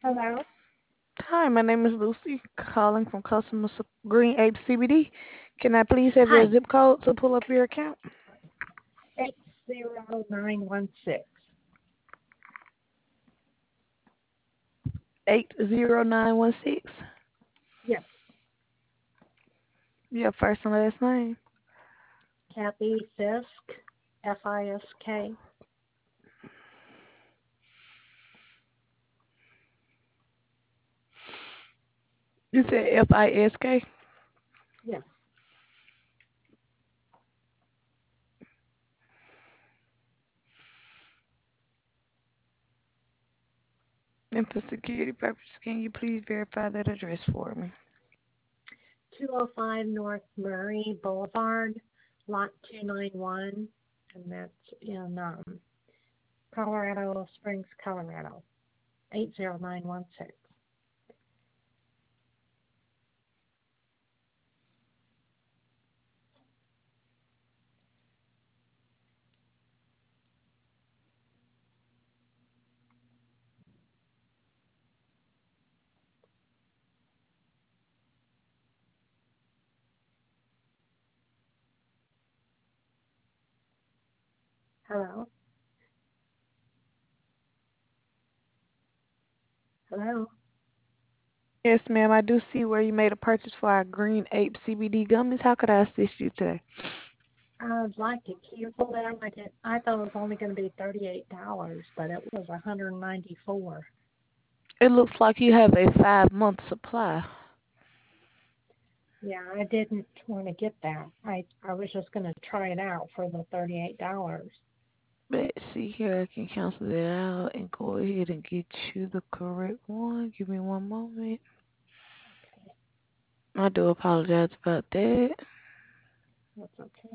Hello. Hi, my name is Lucy, calling from Green Ape CBD. Can I please have your Hi. zip code to pull up your account? 80916. 80916. Yes. Your first and last name. Kathy Fisk. Fisk. You said FISK. Yes. And for security purposes, can you please verify that address for me? 205 North Murray Boulevard, Lot 291. And that's in Colorado Springs, Colorado. 80916. Hello. Hello. Yes, ma'am. I do see where you made a purchase for our Green Ape CBD gummies. How could I assist you today? I'd like to cancel them. I thought it was only going to be $38, but it was 194. It looks like you have a 5-month supply. Yeah, I didn't want to get that. I was just going to try it out for the $38. Let's see here. I can cancel that out and go ahead and get you the correct one. Give me one moment. Okay, I do apologize about that. that's okay.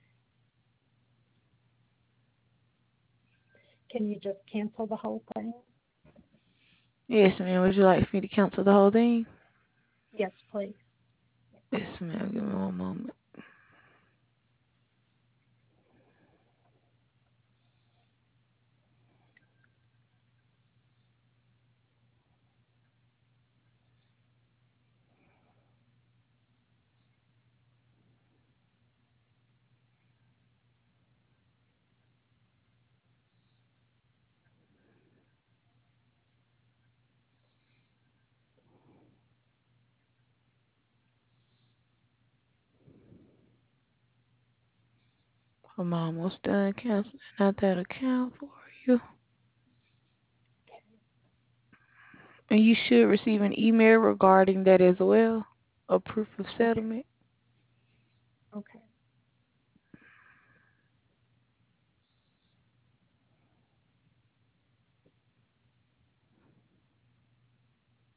Can you just cancel the whole thing? Yes, ma'am. Would you like for me to cancel the whole thing? Yes, please. Yes, ma'am. Give me one moment. I'm almost done canceling out that account for you. And you should receive an email regarding that as well. A proof of Okay, settlement. okay.